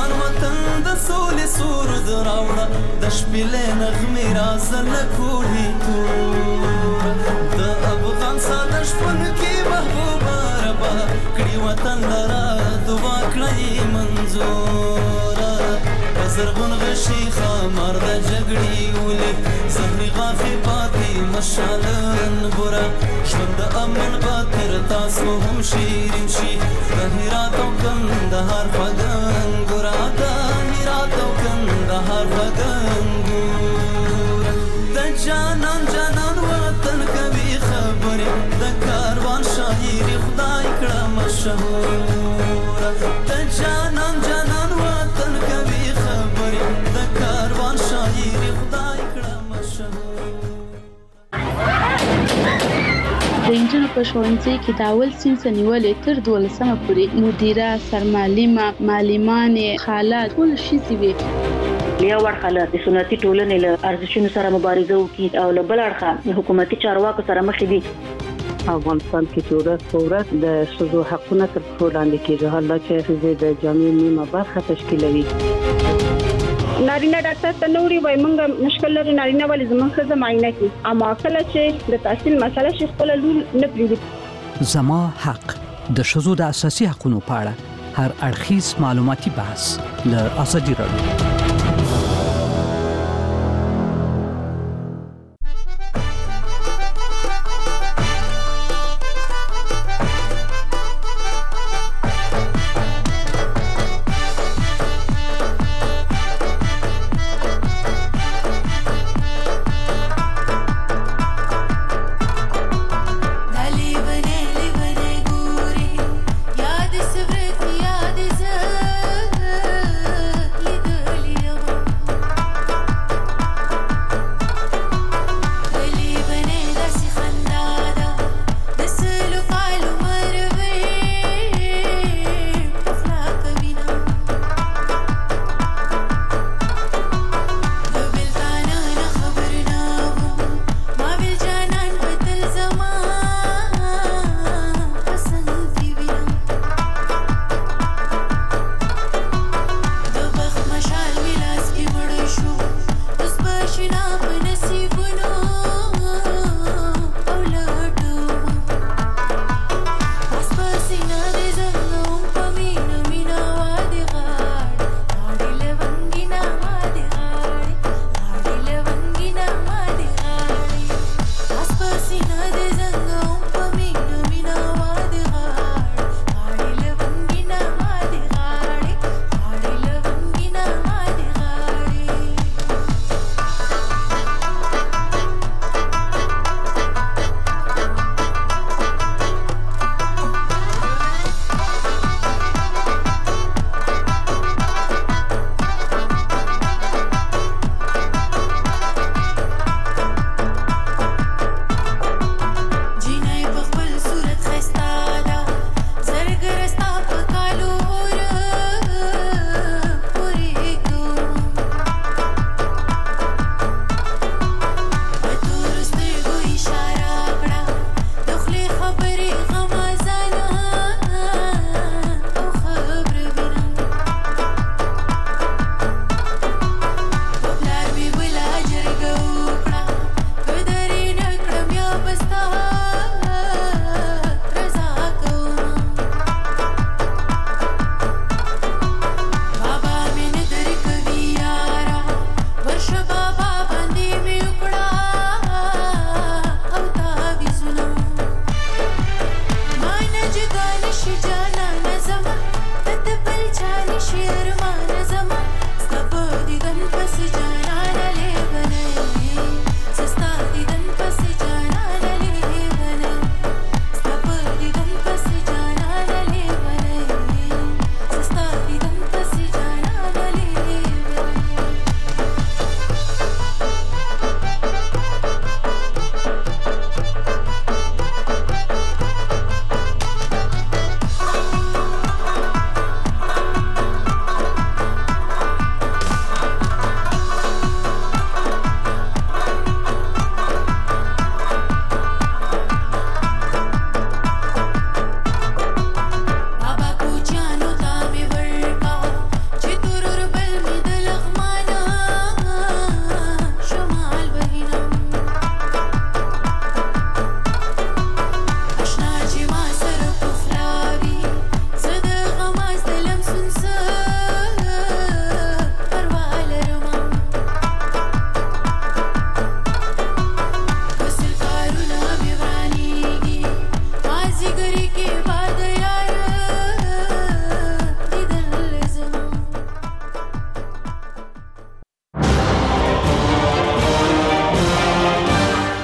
افغان وطن د سولې سرود راوړه د شپېلې نغمې رازه له کوهي تور د افغان ساده شپون کې محبوبه ربه کړي وطن لره دعا کړئ منظوره په زرغون غشي خمار د جګړې ولې زهري غافې پاتې مشالن ګوره ژوند د امن به تر تاسو هم شیرین شي د هرات او کندهار خوږه انګوره د هرات او کندهار خوږه انګور د جانان جانان وطن کوي خبرې د کاروان شاعري خدای کړه مشهوره د جانان جانان وطن کوي خبرې د کاروان شاعري خدای کړه مشهوره. د انجونو په ښوونځي کې د اول صنف نیولې تر 12مه پورې مدیره، سرمعلمه، معلمانې، خاله ټول ښځې وې. یو اړخه له سنتي ټولنې له ارزښتونو سره مبارزه وکړي او له بل اړخه حکومتي چارواکو سره مخ دي. افغانستان کې چې ورځ په ورځ د ښځو حقونه تر پښو لاندې کېږي، حالا چې ښځې د جامعې نیمه برخه تشکیلوي. نارینه ډاکټر ته نوري وای مونږ مشکل لري نارینه ولې زموږ ښځه معاینه کوي، اما کله چې د تحصیل مسله شي خپل لور نه پریږدي. زما حق د ښځو د اساسي حقوقو په اړه هر اړخیز معلوماتي بحث له ازادي راډیو. याद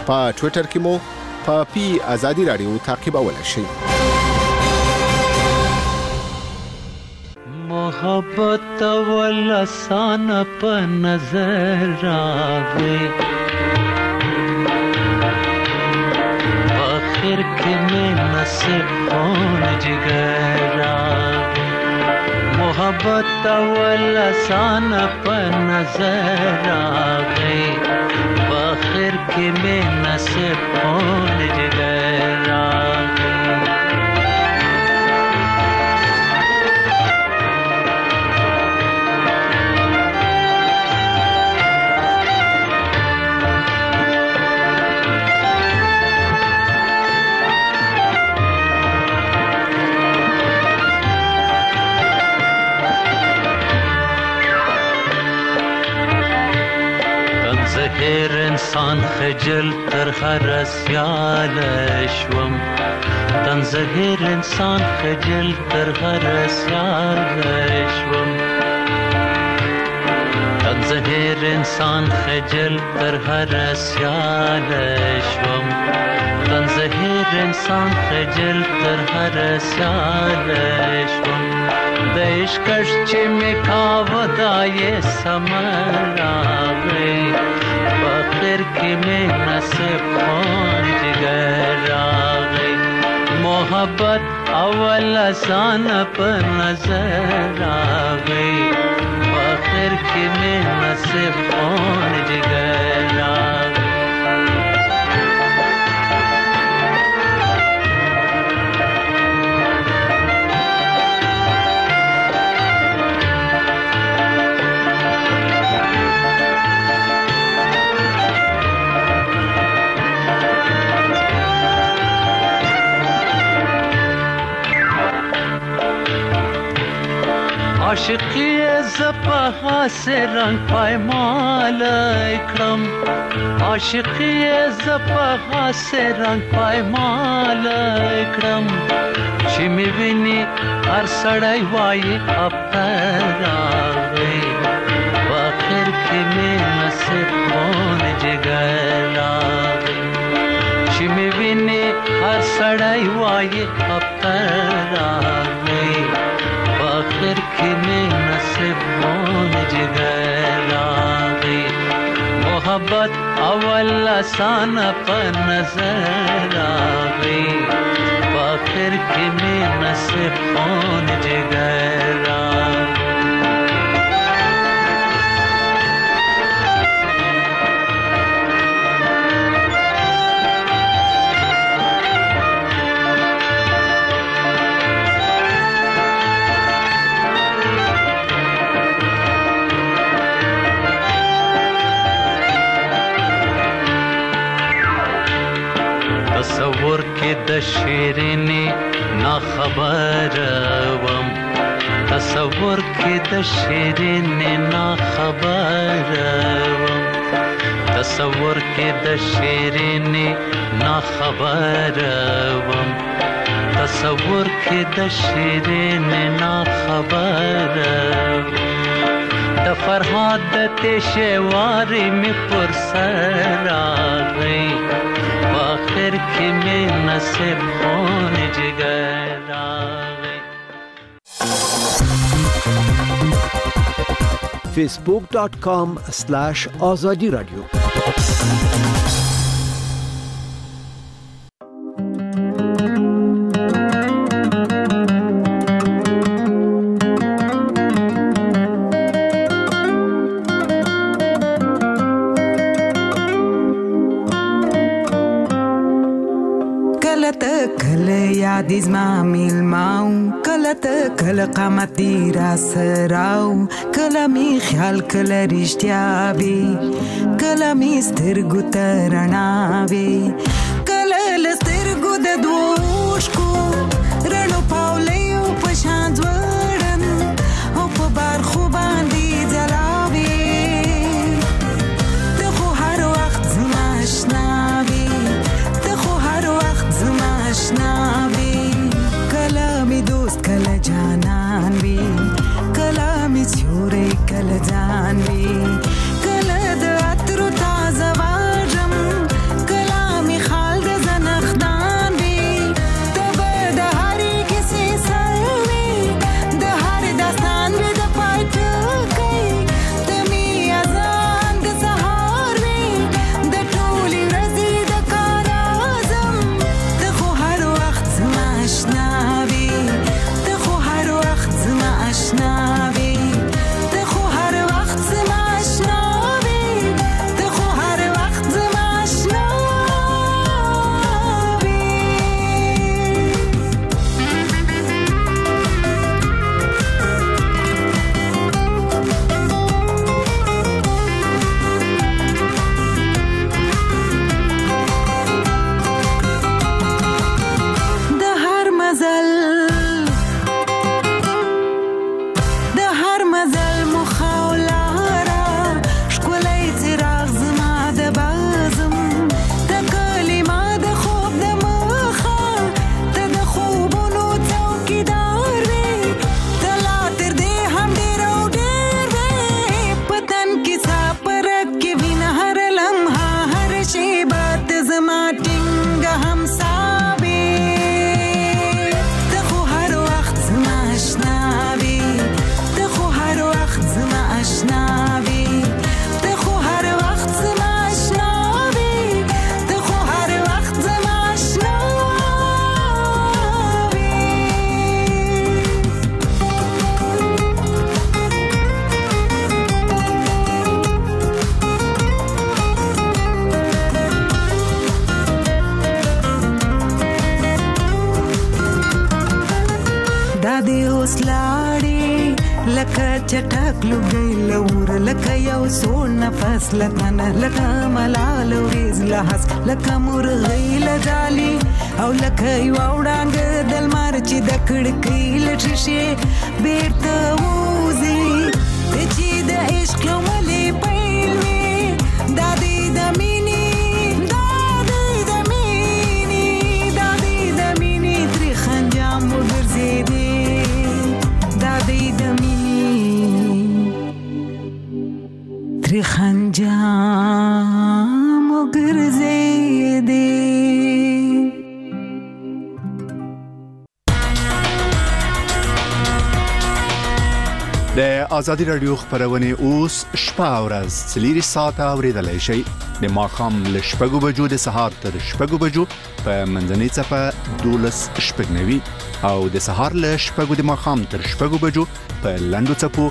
په ټوئیټر کې مو په پی ازادي رادیو تعقیبولای شئ. محبت ولسان په نظر راغی آخر کې مې نصیب خون جگر راغی محبت ولسان په نظر راغی آخر کې مې نصیب خون جگر راغی هر انسان خجل تر هر سیال شوم تن زهر انسان خجل تر هر سیال شوم تن زهر انسان خجل تر هر سیال شوم تن زهر انسان خجل تر هر سیال شوم د عشقش چې مې کاوه دا یې سمر راغی آخر کې مې نصیب خون جگر راغی محبت اول آسان په نظر راغی آخر کې مې نصیب خون جگر راغی عاشقی زپا سے رنگ پایمال اکرم عاشقی زپا سے رنگ پایمال اکرم چې می ویني هر سړی وایي اپر راغی آخر کې مې نصیب خون جگر راغی چې می ویني هر سړی وایي اپر راغی آخر کې مې نصیب خون جگر راغی محبت اول آسان په نظر راغی آخر کې مې نصیب خون جگر راغی تصور کې د شیرینې نا خبر وم تصور کې د شیرینې نا خبر وم تصور کې د شیرینې نا خبر وم تصور کې د شیرینې نا خبر د فرهاد د تشه واري می پر سر راغی آخر کې مې نصیب خون جگر راغی facebook.com/azadi radio دیز ما میل ماو کلت کل قامتی را سراو کلمی خیال کل رشتیا بی کلمی سترگو ترنا بی کل سترگو د دوشکو رنو پاولیو پشاند ورن او پا برخو باندی جلابی دخو هر وقت زماشنا بی دخو هر وقت زماشنا بی کلامی دوست کل جانان بی کلامی سیوری کل جان بی کل د عطر تازه واجم کلا لګي لور لکه یو سوړ نفس لکه نه لکه ملال ورز لحس لکه مرغی لجالي او لکه یو وړاند دلمار چې د کړکۍ لټشي بیرته وځي چې د عشق لوملې پیلوي د دې د مینې تر خنجام وګرځېدې د دې د مینې تر خنجام وګرځېدې. د ازادي رادیو خبرونه اوس شپه او ورځ 3 ساعته اوریدلای شئ د ماښام له 6 بجو د سهار تر 6 بجو په منځنۍ صفه 12:09 او د سهار له 6 د ماښام تر 6 بجو په لاندو صفو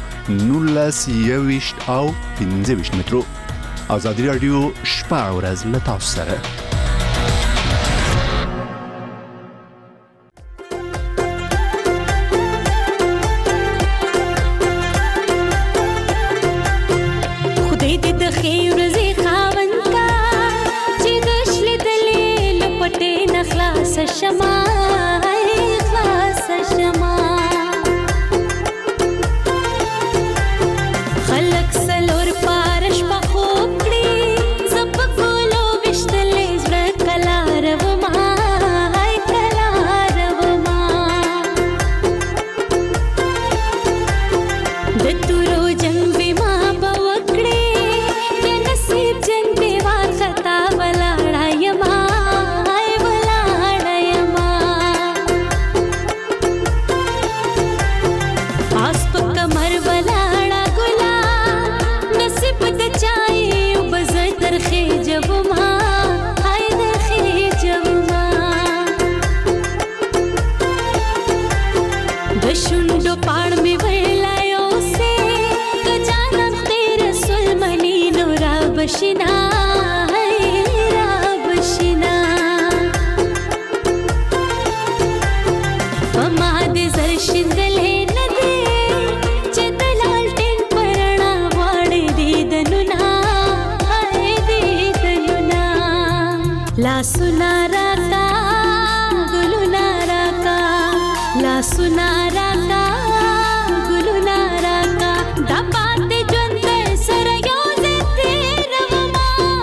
19:20 او 15 مترو. ازادي رادیو شپه او ورځ له تاسو سره. دا پاتې ژوند سره یو ځای تیرومه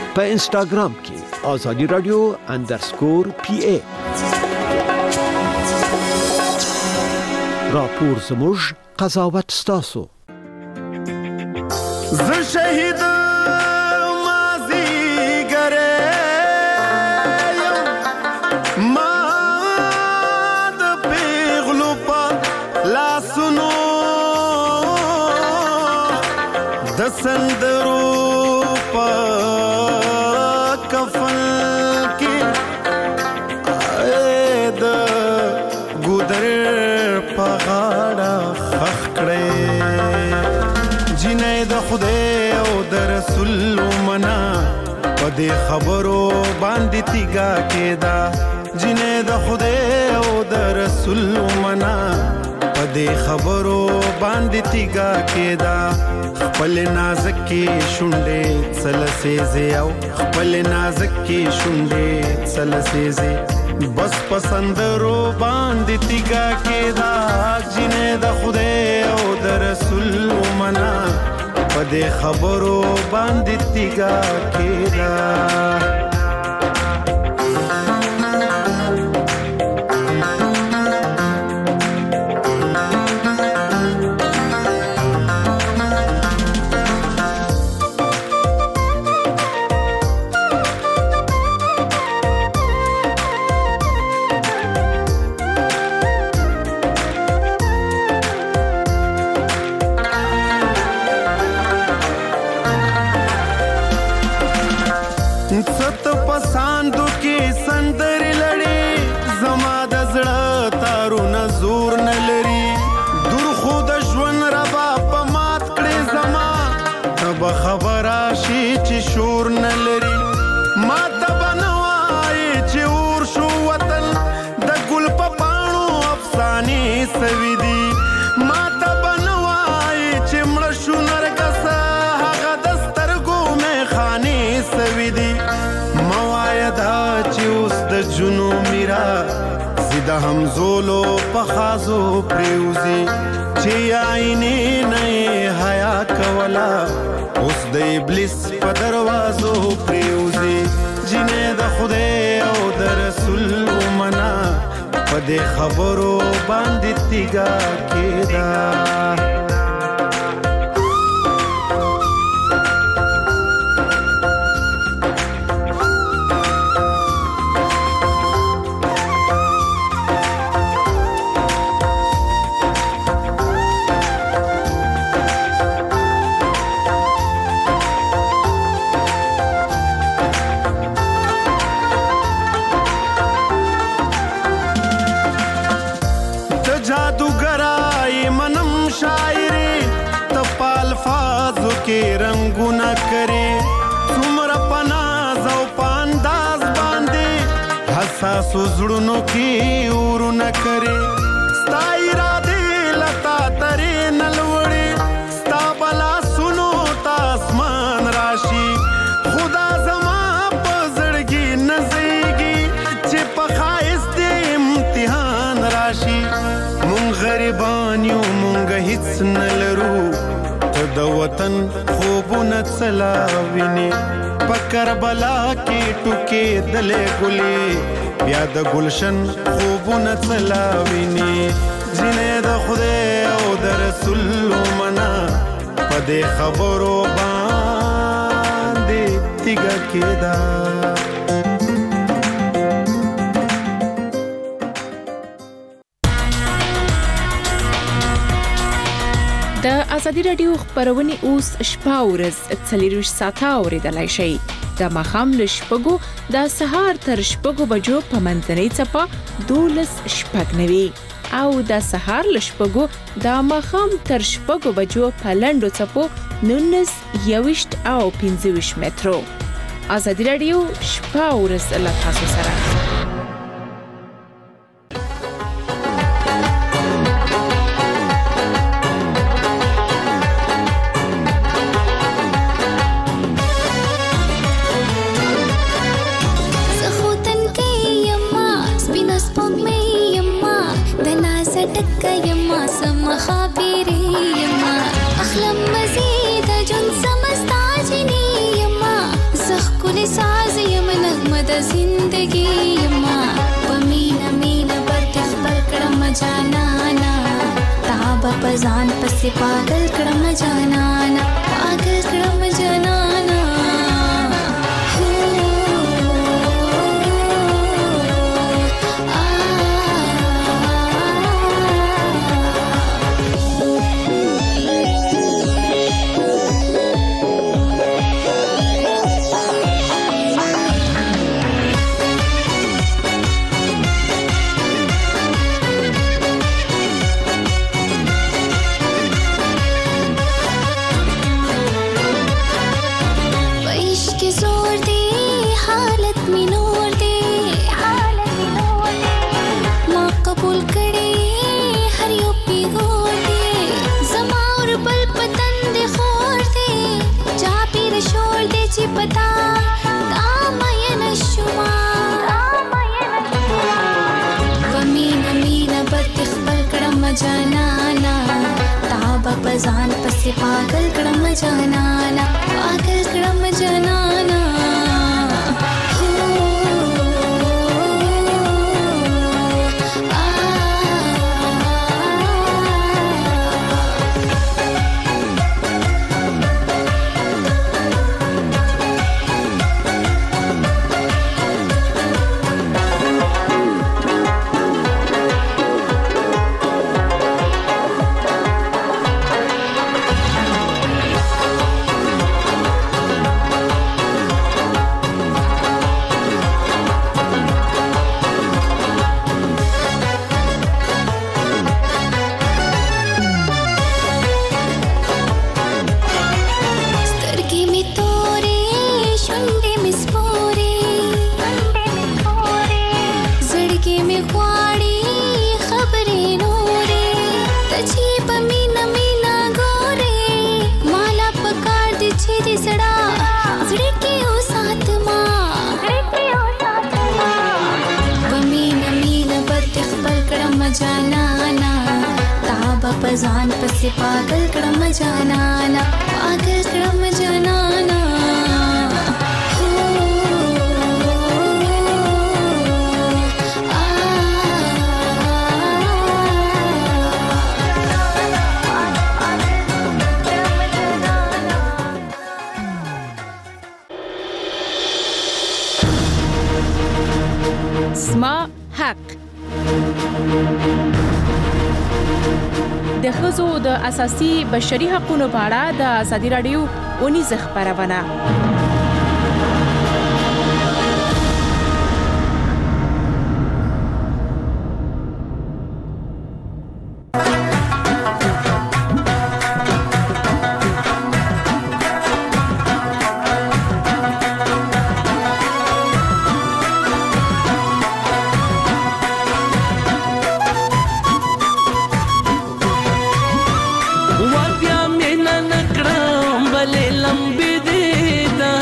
په انسټاګرام کې آزادي رادیو _PA. راپور زموږ، قضاوت ستاسو. ز شهید مازی گره ما د پیغلو پا لاسونو د سندرو پا کفن کی د ګودر پا غاړه خخ کړې جنې د خدای او د رسول منا پدې خبرو باندې تیګه کېدا جنې د خدای او د رسول منا پدې خبرو باندې تیګه کېدا خپل نازک کې شونډې سلسېزه او خپل نازک کې شونډې سلسېزه بس پسندرو باندې تیګه کېدا جنې د خدای او د رسول منا پدې خبرو باندې تیګه کېدا ست پساندو کې سندر لړې زما د زړه تارونه زور نه لري دور خو د ژوند ربا په مات کړې زما تب خبره شي چې شور نه لري ما ته بنوای چې اور شو وطن د ګل په پاڼو افسانې سوي دي ما ته بنوای چې مړ شو نرګس هغه د سترګو مې خانې سوي دي موایدا چې اوس د جنو میرا زیده همزولو په خازو پریوزی چې آئینې نه حیا کولا اوس د ابلیس په دروازو پریوزی جنې د خدای او د رسول منا په دې خبرو باندې تیګه کېدا کې رنگونه کرے څومره پناز او پانداز باندې حساس زړونو کې ورونه کرے ستا اراده لتا ترې نلوړې ستا بلا سنو تا اسمان راشي خدا زما په زړګي نزيږي چې په خایست امتحان راشي مونږ غریبان یو مونږ هیڅ نلرو د وطن خوبونه څلاویني په کربلا کې ټوکې دلې ګلې بیا د گلشن خوبونه څلاویني جنې د خدای او د رسول منا په دې خبرو باندې تیګه کېدا د ازادي رادیو خبرونه اوس شپه ورځ 24 ساعته اوریدلای شئ د مخام له شپږو د سهار تر شپږو بجو په منځنۍ چپه 12 شپږ نوي او د سهار له شپږو د مخام تر شپږو بجو په لنډو چپو 19 21 او 25 مترو ازادي رادیو شپه ورځ له تاسو سره اخلم مزید جن سمستا جنی یما زخ کل زندگی یما پمینا مینا بد خپل کړم جانانا تاب پزان پسې پاگل کړم جانانا پاگل کړم جانانا जनाना ताबा पजान पसे पागल कड़म जनाना पागल कड़म जनाना पजान पसे पागल कड़म जनाना पागल कड़म जनाना زما حق د ښځو د اساسي بشري حقوقو په اړه د ازادي رادیو اونیزه خبرونه ور بیا مینا نکړم بلې لمبې دې دا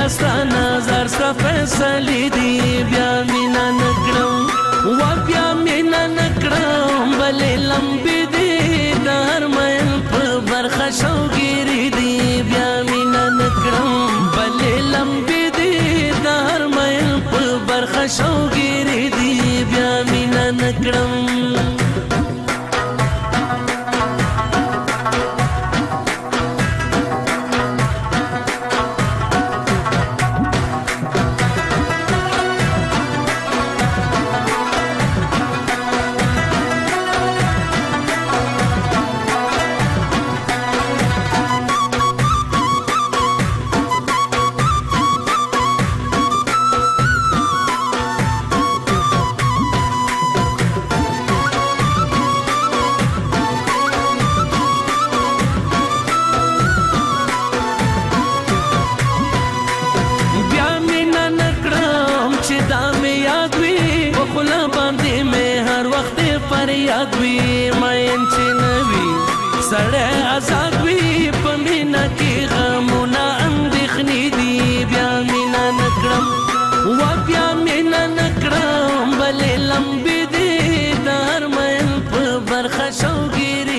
ستا نظر ستا فیصلې دي بیا مینا نکړم و بیا مینا نکړم بلې لمبې دي د هر مین په برخه شوګیرې دي بیا مینا نکړم بلې لمبې دي د هر مین په برخه شوګیرې دي بیا مینا نکړم فریاد وی مین چې نوی سړی آزاد وی په مینا کې غمونه اندېښنې دي بیا مینا نکړم و بیا مینا نکړم بلې لمبې دي د هر مین په برخه شوګیرې